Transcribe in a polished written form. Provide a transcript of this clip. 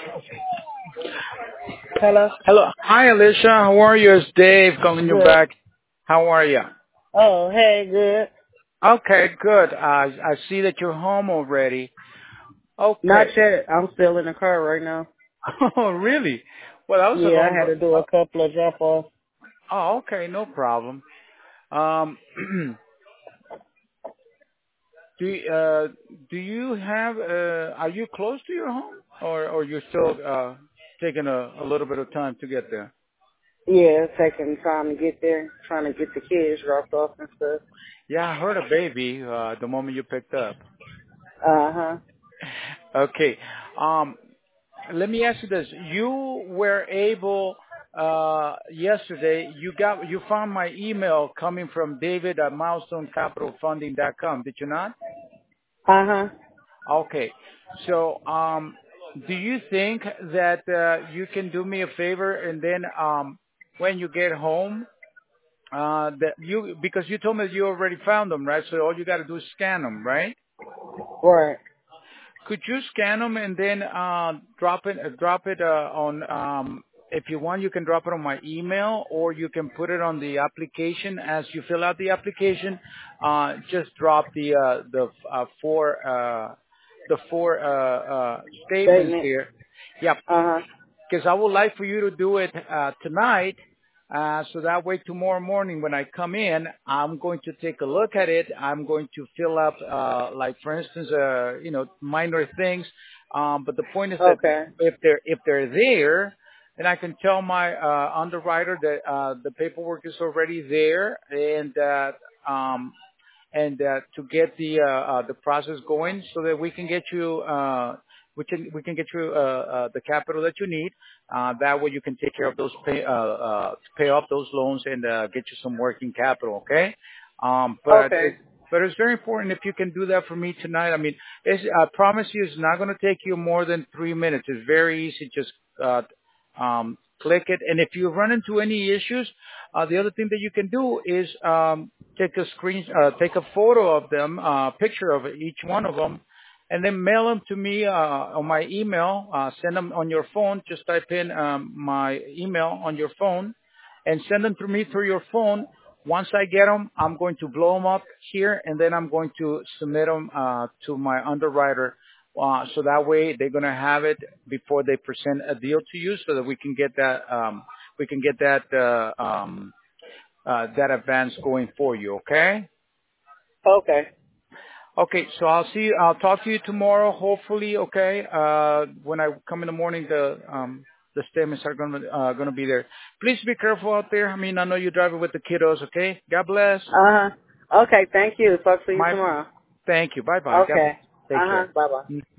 Hello? Hello. Hi, Alicia. How are you? It's Dave calling you Good. back. How are you? Oh, hey, good. Okay, good. I see that you're home already. Not Okay. yet. I'm still in the car right now. Oh, really? Well, that was a Yeah, I long. had to do a couple of drop-offs. Oh, okay, no problem. Um, do do you have? Are you close to your home, or you're still taking a little bit of time to get there? Yeah, it's taking time to get there, trying to get the kids dropped off and stuff. Yeah, I heard a baby the moment you picked up. Uh-huh. Okay. Um, Let me ask you this. You were able yesterday, you found my email coming from David at milestonecapitalfunding.com, did you not? Uh-huh. Okay. So, do you think that you can do me a favor and then when you get home, that you because you told me you already found them, right? So all you got to do is scan them, right? Right. Could you scan them and then drop it on if you want you can drop it on my email or you can put it on the application as you fill out the application. Just drop the four statements Statement. there. Yeah, Uh-huh. because I would like for you to do it tonight, so that way tomorrow morning when I come in, I'm going to take a look at it. I'm going to fill up, like for instance, minor things. But the point is that Okay. if they're there, then I can tell my underwriter that the paperwork is already there, um, and to get the process going so that we can get you we can get you the capital that you need. That way you can take care of those pay off those loans and get you some working capital. Okay, Okay. but it's very important if you can do that for me tonight. I mean, I promise you, it's not going to take you more than 3 minutes. It's very easy. Just click it, and if you run into any issues, the other thing that you can do is take a photo of them, picture of each one of them, and then mail them to me on my email. Send them on your phone. Just type in my email on your phone, and send them to me through your phone. Once I get them, I'm going to blow them up here, and then I'm going to submit them to my underwriter. So that way they're going to have it before they present a deal to you, so that we can get that advance going for you. Okay. Okay. Okay, so I'll talk to you tomorrow, hopefully, okay? When I come in the morning, the statements are gonna be there. Please be careful out there. I mean, I know you're driving with the kiddos, okay? God bless. Uh-huh. Okay, thank you. Talk to you My, tomorrow. thank you. Bye bye. God, Okay. take Uh-huh. care. Bye-bye.